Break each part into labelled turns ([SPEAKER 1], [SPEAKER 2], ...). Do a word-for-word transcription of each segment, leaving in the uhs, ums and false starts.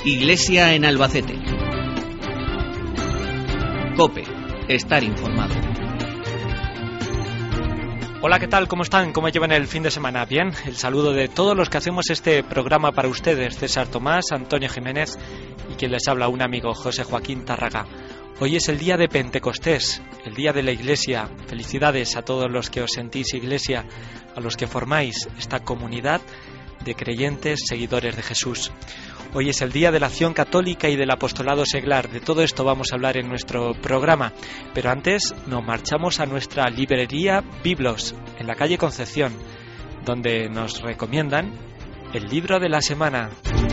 [SPEAKER 1] Iglesia en Albacete. COPE. Estar informado.
[SPEAKER 2] Hola, ¿qué tal? ¿Cómo están? ¿Cómo llevan el fin de semana? Bien, el saludo de todos los que hacemos este programa para ustedes, César Tomás, Antonio Jiménez y quien les habla, un amigo, José Joaquín Tárraga. Hoy es el día de Pentecostés, el día de la Iglesia. Felicidades a todos los que os sentís Iglesia, a los que formáis esta comunidad de creyentes, seguidores de Jesús. Hoy es el día de la acción católica y del apostolado seglar. De todo esto vamos a hablar en nuestro programa. Pero antes nos marchamos a nuestra librería Biblos, en la calle Concepción, donde nos recomiendan el libro de la semana.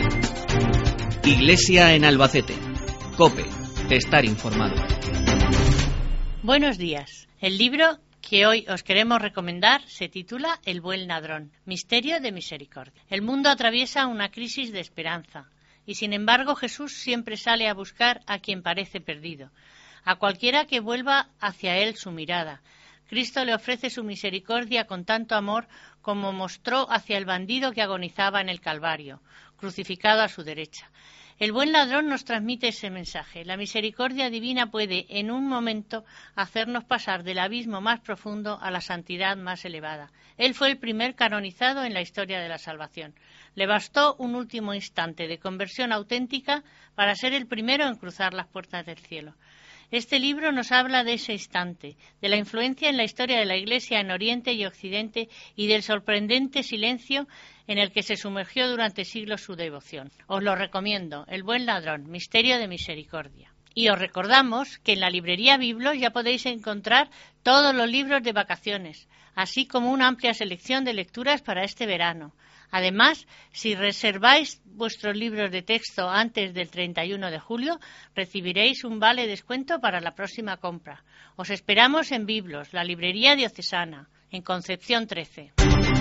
[SPEAKER 1] Iglesia en Albacete. COPE. Estar informado.
[SPEAKER 3] Buenos días. El libro que hoy os queremos recomendar se titula El buen ladrón, misterio de misericordia. El mundo atraviesa una crisis de esperanza y sin embargo Jesús siempre sale a buscar a quien parece perdido, a cualquiera que vuelva hacia él su mirada. Cristo le ofrece su misericordia con tanto amor como mostró hacia el bandido que agonizaba en el Calvario, crucificado a su derecha. El buen ladrón nos transmite ese mensaje. La misericordia divina puede, en un momento, hacernos pasar del abismo más profundo a la santidad más elevada. Él fue el primer canonizado en la historia de la salvación. Le bastó un último instante de conversión auténtica para ser el primero en cruzar las puertas del cielo. Este libro nos habla de ese instante, de la influencia en la historia de la Iglesia en Oriente y Occidente y del sorprendente silencio en el que se sumergió durante siglos su devoción. Os lo recomiendo, El buen ladrón, misterio de misericordia. Y os recordamos que en la librería Biblos ya podéis encontrar todos los libros de vacaciones, así como una amplia selección de lecturas para este verano. Además, si reserváis vuestros libros de texto antes del treinta y uno de julio, recibiréis un vale descuento para la próxima compra. Os esperamos en Biblos, la librería diocesana, en Concepción trece.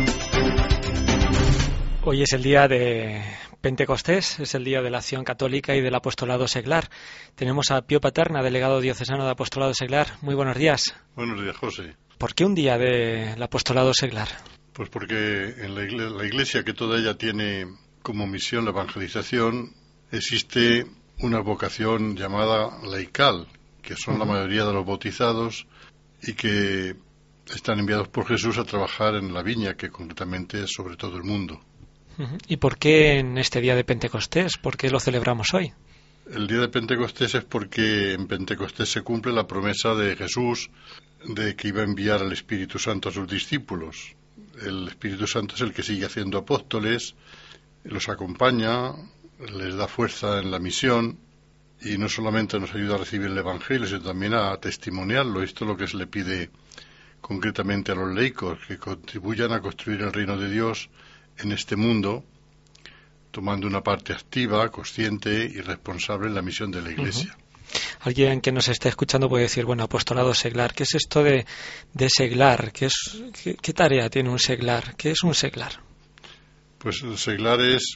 [SPEAKER 2] Hoy es el día de Pentecostés, es el día de la acción católica y del apostolado seglar. Tenemos a Pío Paterna, delegado diocesano de apostolado seglar. Muy buenos días.
[SPEAKER 4] Buenos días, José.
[SPEAKER 2] ¿Por qué un día del apostolado seglar?
[SPEAKER 4] Pues porque en la iglesia, la iglesia, que toda ella tiene como misión la evangelización, existe una vocación llamada laical, que son uh-huh. la mayoría de los bautizados y que están enviados por Jesús a trabajar en la viña, que concretamente es sobre todo el mundo.
[SPEAKER 2] Uh-huh. ¿Y por qué en este día de Pentecostés? ¿Por qué lo celebramos hoy?
[SPEAKER 4] El día de Pentecostés es porque en Pentecostés se cumple la promesa de Jesús de que iba a enviar al Espíritu Santo a sus discípulos. El Espíritu Santo es el que sigue haciendo apóstoles, los acompaña, les da fuerza en la misión y no solamente nos ayuda a recibir el Evangelio, sino también a testimoniarlo. Esto es lo que se le pide concretamente a los laicos, que contribuyan a construir el reino de Dios en este mundo, tomando una parte activa, consciente y responsable en la misión de la Iglesia. Uh-huh.
[SPEAKER 2] Alguien que nos esté escuchando puede decir, bueno, apostolado seglar, ¿qué es esto de, de seglar? ¿Qué, es, qué, ¿Qué tarea tiene un seglar? ¿Qué es un seglar?
[SPEAKER 4] Pues el seglar es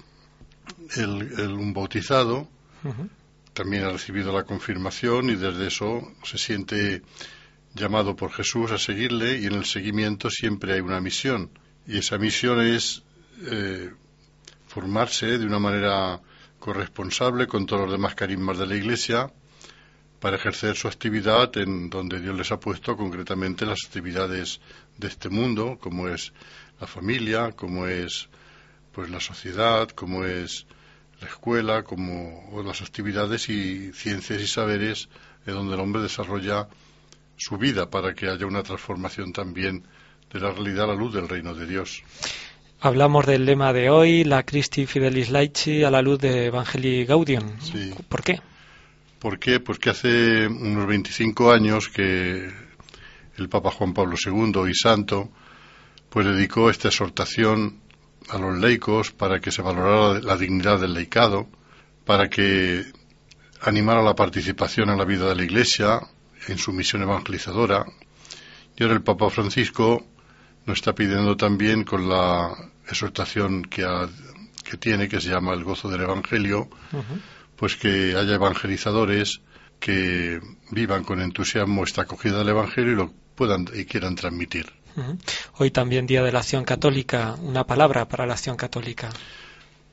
[SPEAKER 4] el, el, un bautizado, uh-huh. también ha recibido la confirmación y desde eso se siente llamado por Jesús a seguirle, y en el seguimiento siempre hay una misión, y esa misión es eh, formarse de una manera corresponsable con todos los demás carismas de la Iglesia, para ejercer su actividad en donde Dios les ha puesto, concretamente las actividades de este mundo, como es la familia, como es pues la sociedad, como es la escuela, como las actividades y ciencias y saberes en donde el hombre desarrolla su vida para que haya una transformación también de la realidad a la luz del reino de Dios.
[SPEAKER 2] Hablamos del lema de hoy, la Christi Fidelis Laici a la luz de Evangelii Gaudium.
[SPEAKER 4] Sí.
[SPEAKER 2] ¿Por qué?
[SPEAKER 4] ¿Por qué? Pues que hace unos veinticinco años que el Papa Juan Pablo segundo y Santo pues dedicó esta exhortación a los laicos para que se valorara la dignidad del laicado, para que animara la participación en la vida de la Iglesia, en su misión evangelizadora. Y ahora el Papa Francisco nos está pidiendo también, con la exhortación que, ha, que tiene, que se llama el gozo del Evangelio, uh-huh. pues que haya evangelizadores que vivan con entusiasmo esta acogida del Evangelio y lo puedan y quieran transmitir.
[SPEAKER 2] Uh-huh. Hoy también Día de la Acción Católica, una palabra para la acción católica.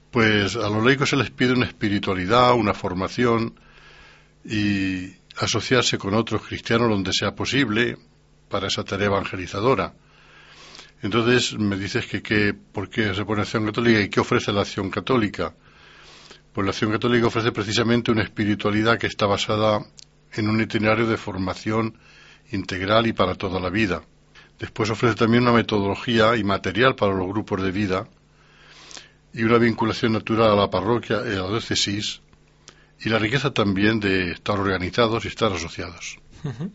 [SPEAKER 4] Pues a los laicos se les pide una espiritualidad, una formación y asociarse con otros cristianos donde sea posible para esa tarea evangelizadora. Entonces me dices que, que ¿por qué se pone Acción Católica y qué ofrece la Acción Católica? Pues la Acción Católica ofrece precisamente una espiritualidad que está basada en un itinerario de formación integral y para toda la vida. Después ofrece también una metodología y material para los grupos de vida y una vinculación natural a la parroquia y a la diócesis y la riqueza también de estar organizados y estar asociados.
[SPEAKER 2] Uh-huh.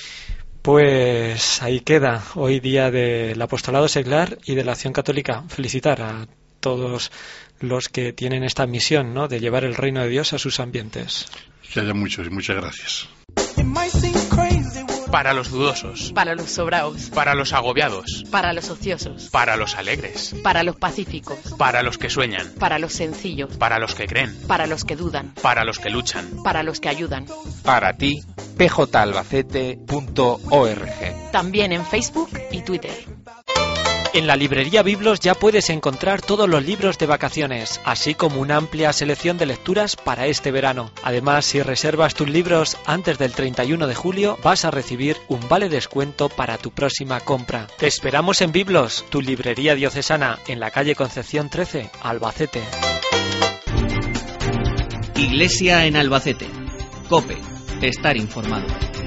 [SPEAKER 2] Pues ahí queda hoy día del apostolado seglar y de la Acción Católica. Felicitar a todos los que tienen esta misión, ¿no?, de llevar el reino de Dios a sus ambientes.
[SPEAKER 4] Que haya muchos y muchas gracias.
[SPEAKER 5] Para los dudosos.
[SPEAKER 6] Para los sobraos.
[SPEAKER 5] Para los agobiados.
[SPEAKER 6] Para los ociosos.
[SPEAKER 5] Para los alegres.
[SPEAKER 6] Para los pacíficos.
[SPEAKER 5] Para los que sueñan.
[SPEAKER 6] Para los sencillos.
[SPEAKER 5] Para los que creen.
[SPEAKER 6] Para los que dudan.
[SPEAKER 5] Para los que luchan.
[SPEAKER 6] Para los que ayudan.
[SPEAKER 7] Para ti, p j albacete punto org.
[SPEAKER 6] También en Facebook y Twitter.
[SPEAKER 2] En la librería Biblos ya puedes encontrar todos los libros de vacaciones, así como una amplia selección de lecturas para este verano. Además, si reservas tus libros antes del treinta y uno de julio, vas a recibir un vale descuento para tu próxima compra. Te esperamos en Biblos, tu librería diocesana, en la calle Concepción trece, Albacete.
[SPEAKER 1] Iglesia en Albacete. COPE. Estar informado.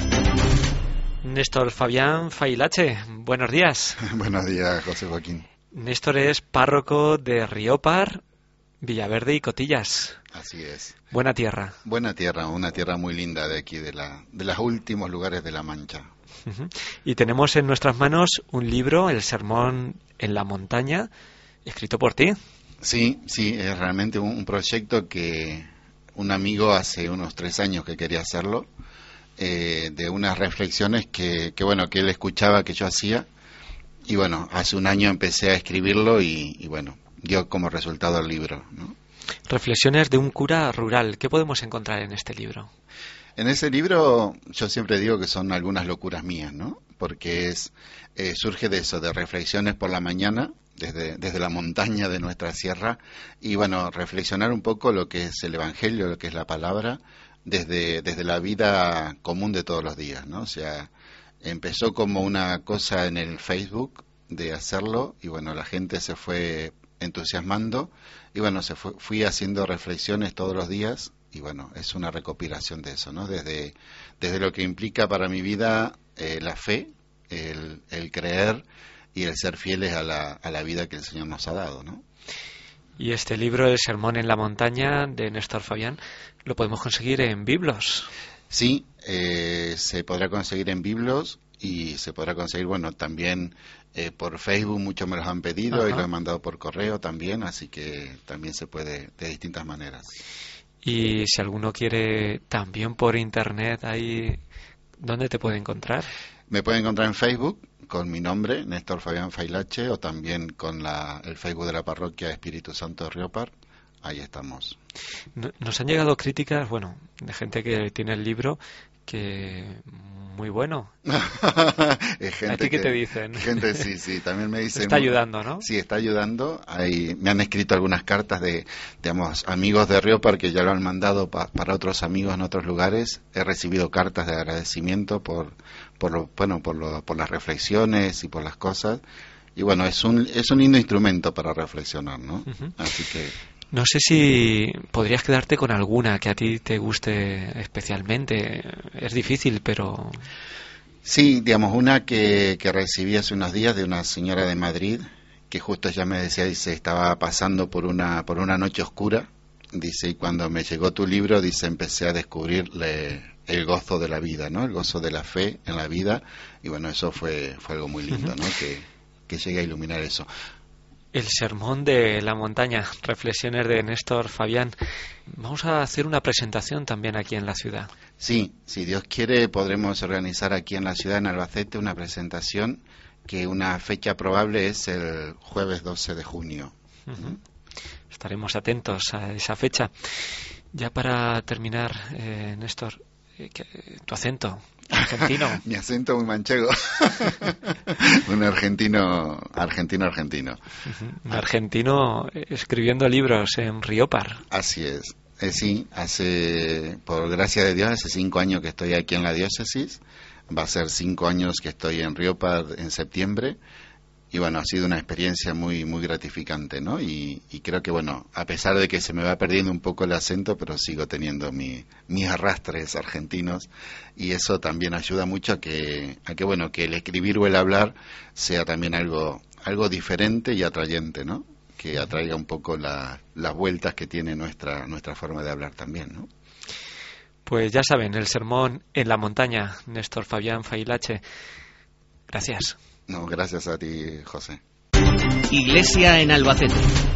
[SPEAKER 2] Néstor Fabián Failache, buenos días.
[SPEAKER 8] Buenos días, José Joaquín.
[SPEAKER 2] Néstor es párroco de Riópar, Villaverde y Cotillas.
[SPEAKER 8] Así es.
[SPEAKER 2] Buena tierra.
[SPEAKER 8] Buena tierra, una tierra muy linda de aquí, de la de los últimos lugares de La Mancha.
[SPEAKER 2] Uh-huh. Y tenemos en nuestras manos un libro, El Sermón en la Montaña, escrito por ti.
[SPEAKER 8] Sí, sí, es realmente un, un proyecto que un amigo hace unos tres años que quería hacerlo. Eh, de unas reflexiones que, que bueno que él escuchaba que yo hacía y bueno hace un año empecé a escribirlo y, y bueno dio como resultado el libro, ¿no?
[SPEAKER 2] Reflexiones de un cura rural. ¿Qué podemos encontrar en este libro?
[SPEAKER 8] En ese libro yo siempre digo que son algunas locuras mías, ¿no? Porque es eh, surge de eso, de reflexiones por la mañana desde desde la montaña de nuestra sierra y bueno reflexionar un poco lo que es el Evangelio, lo que es la palabra desde desde la vida común de todos los días, ¿no? O sea, empezó como una cosa en el Facebook de hacerlo y bueno, la gente se fue entusiasmando y bueno, se fue, fui haciendo reflexiones todos los días y bueno, es una recopilación de eso, ¿no? Desde desde lo que implica para mi vida eh, la fe, el, el creer y el ser fieles a la a la vida que el Señor nos ha dado, ¿no?
[SPEAKER 2] Y este libro, El Sermón en la Montaña, de Néstor Fabián, lo podemos conseguir en Biblos.
[SPEAKER 8] Sí, eh, se podrá conseguir en Biblos y se podrá conseguir, bueno, también eh, por Facebook, muchos me los han pedido. Ajá. Y lo he mandado por correo también, así que también se puede de distintas maneras.
[SPEAKER 2] Y si alguno quiere también por internet, ahí, ¿dónde te puede encontrar?
[SPEAKER 8] Me puede encontrar en Facebook con mi nombre, Néstor Fabián Failache, o también con la, el Facebook de la parroquia Espíritu Santo de Riópar. Ahí estamos.
[SPEAKER 2] Nos han llegado críticas, bueno, de gente que tiene el libro, que muy bueno.
[SPEAKER 8] gente
[SPEAKER 2] ¿A ti qué
[SPEAKER 8] que,
[SPEAKER 2] te dicen?
[SPEAKER 8] Gente, sí, sí, también me dicen...
[SPEAKER 2] Está ayudando, ¿no?
[SPEAKER 8] Sí, está ayudando. Hay, me han escrito algunas cartas de, digamos, amigos de Riópar que ya lo han mandado pa, para otros amigos en otros lugares. He recibido cartas de agradecimiento por, por lo, bueno, por lo, por las reflexiones y por las cosas. Y bueno, es un, es un lindo instrumento para reflexionar, ¿no? Uh-huh. Así que...
[SPEAKER 2] No sé si podrías quedarte con alguna que a ti te guste especialmente. Es difícil, pero...
[SPEAKER 8] Sí, digamos, una que, que recibí hace unos días de una señora de Madrid, que justo ya me decía, dice, estaba pasando por una por una noche oscura, dice, y cuando me llegó tu libro, dice, empecé a descubrirle el gozo de la vida, ¿no? El gozo de la fe en la vida, y bueno, eso fue fue algo muy lindo, ¿no? Que, que llegue a iluminar eso.
[SPEAKER 2] El Sermón de la Montaña, reflexiones de Néstor Fabián. Vamos a hacer una presentación también aquí en la ciudad.
[SPEAKER 8] Sí, si Dios quiere podremos organizar aquí en la ciudad, en Albacete, una presentación que una fecha probable es el jueves doce de junio.
[SPEAKER 2] Uh-huh. Estaremos atentos a esa fecha. Ya para terminar, eh, Néstor, que, que, tu acento argentino.
[SPEAKER 8] Mi acento muy manchego. Un argentino, argentino, argentino.
[SPEAKER 2] Uh-huh. Un argentino escribiendo libros en Riópar.
[SPEAKER 8] Así es. Eh, sí, hace, por gracia de Dios, hace cinco años que estoy aquí en la diócesis. Va a ser cinco años que estoy en Riópar en septiembre. Y bueno, ha sido una experiencia muy muy gratificante, ¿no? Y, y creo que, bueno, a pesar de que se me va perdiendo un poco el acento, pero sigo teniendo mi, mis arrastres argentinos, y eso también ayuda mucho a que, a que, bueno, que el escribir o el hablar sea también algo algo diferente y atrayente, ¿no? Que atraiga un poco la, las vueltas que tiene nuestra nuestra forma de hablar también, ¿no?
[SPEAKER 2] Pues ya saben, el sermón en la montaña, Néstor Fabián Failache. Gracias.
[SPEAKER 8] No, gracias a ti, José.
[SPEAKER 1] Iglesia en Albacete.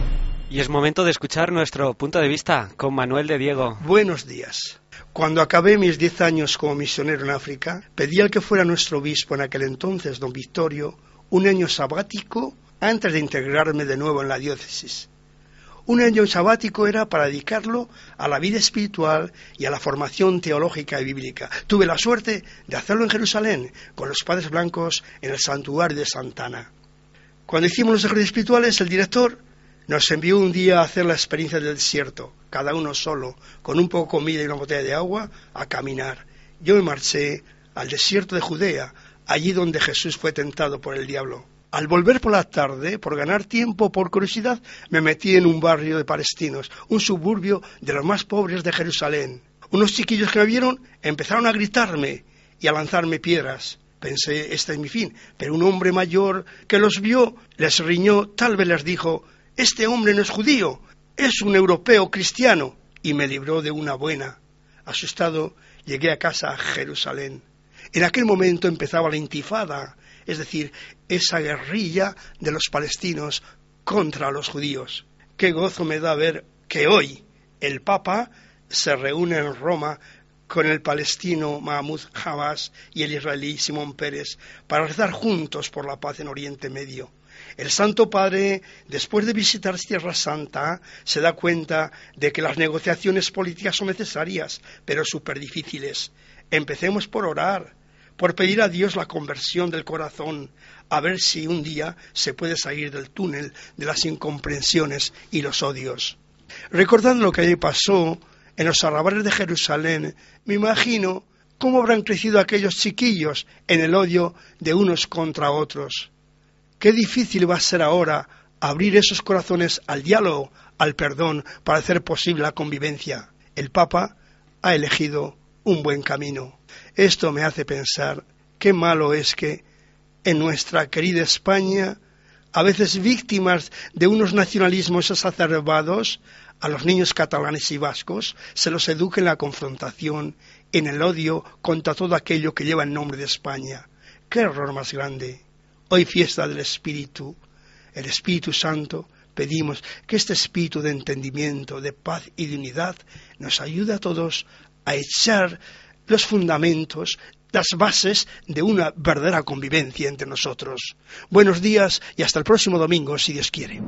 [SPEAKER 2] Y es momento de escuchar nuestro punto de vista con Manuel de Diego.
[SPEAKER 9] Buenos días. Cuando acabé mis diez años como misionero en África, pedí al que fuera nuestro obispo en aquel entonces, don Victorio, un año sabático antes de integrarme de nuevo en la diócesis. Un año sabático era para dedicarlo a la vida espiritual y a la formación teológica y bíblica. Tuve la suerte de hacerlo en Jerusalén, con los padres blancos en el santuario de Santa Ana. Cuando hicimos los ejercicios espirituales, el director nos envió un día a hacer la experiencia del desierto, cada uno solo, con un poco de comida y una botella de agua, a caminar. Yo me marché al desierto de Judea, allí donde Jesús fue tentado por el diablo. Al volver por la tarde, por ganar tiempo, por curiosidad, me metí en un barrio de palestinos, un suburbio de los más pobres de Jerusalén. Unos chiquillos que me vieron empezaron a gritarme y a lanzarme piedras. Pensé, este es mi fin, pero un hombre mayor que los vio les riñó, tal vez les dijo, este hombre no es judío, es un europeo cristiano, y me libró de una buena. Asustado, llegué a casa a Jerusalén. En aquel momento empezaba la intifada, es decir, esa guerrilla de los palestinos contra los judíos. Qué gozo me da ver que hoy el Papa se reúne en Roma con el palestino Mahmoud Abbas y el israelí Simón Peres para rezar juntos por la paz en Oriente Medio. El Santo Padre, después de visitar Tierra Santa, se da cuenta de que las negociaciones políticas son necesarias, pero súper difíciles. Empecemos por orar, por pedir a Dios la conversión del corazón, a ver si un día se puede salir del túnel de las incomprensiones y los odios. Recordando lo que allí pasó en los arrabales de Jerusalén, me imagino cómo habrán crecido aquellos chiquillos en el odio de unos contra otros. Qué difícil va a ser ahora abrir esos corazones al diálogo, al perdón, para hacer posible la convivencia. El Papa ha elegido un buen camino. Esto me hace pensar qué malo es que en nuestra querida España, a veces víctimas de unos nacionalismos exacerbados, a los niños catalanes y vascos se los eduque en la confrontación, en el odio contra todo aquello que lleva el nombre de España. ¡Qué error más grande! Hoy fiesta del Espíritu, el Espíritu Santo, pedimos que este espíritu de entendimiento, de paz y de unidad nos ayude a todos a echar los fundamentos, las bases de una verdadera convivencia entre nosotros. Buenos días y hasta el próximo domingo, si Dios quiere.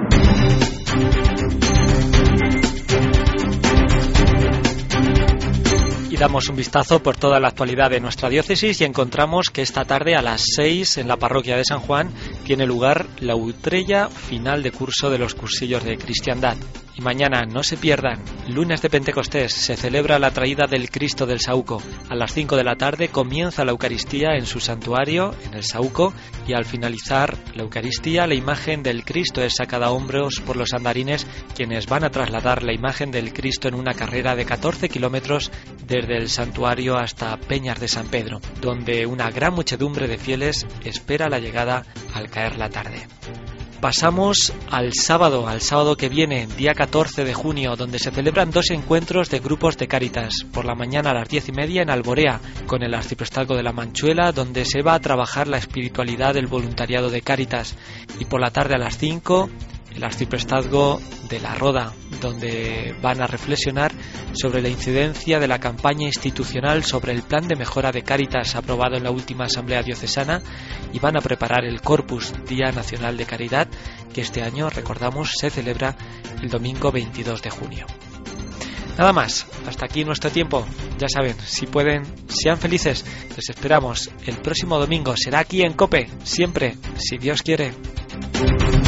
[SPEAKER 2] Y damos un vistazo por toda la actualidad de nuestra diócesis y encontramos que esta tarde a las seis en la parroquia de San Juan tiene lugar la utrella final de curso de los cursillos de cristiandad. Y mañana, no se pierdan, lunes de Pentecostés, se celebra la traída del Cristo del Saúco. A las cinco de la tarde comienza la Eucaristía en su santuario, en el Saúco, y al finalizar la Eucaristía, la imagen del Cristo es sacada a hombros por los andarines, quienes van a trasladar la imagen del Cristo en una carrera de catorce kilómetros desde el santuario hasta Peñas de San Pedro, donde una gran muchedumbre de fieles espera la llegada al caer la tarde. Pasamos al sábado, al sábado que viene, día catorce de junio, donde se celebran dos encuentros de grupos de Cáritas. Por la mañana a las diez y media en Alborea, con el arciprestazgo de la Manchuela, donde se va a trabajar la espiritualidad del voluntariado de Cáritas. Y por la tarde a las cinco, el arciprestazgo de La Roda, donde van a reflexionar sobre la incidencia de la campaña institucional sobre el plan de mejora de Cáritas aprobado en la última asamblea diocesana y van a preparar el Corpus, Día Nacional de Caridad, que este año, recordamos, se celebra el domingo veintidós de junio. Nada más, hasta aquí nuestro tiempo. Ya saben, si pueden, sean felices. Les esperamos el próximo domingo. Será aquí en COPE, siempre, si Dios quiere.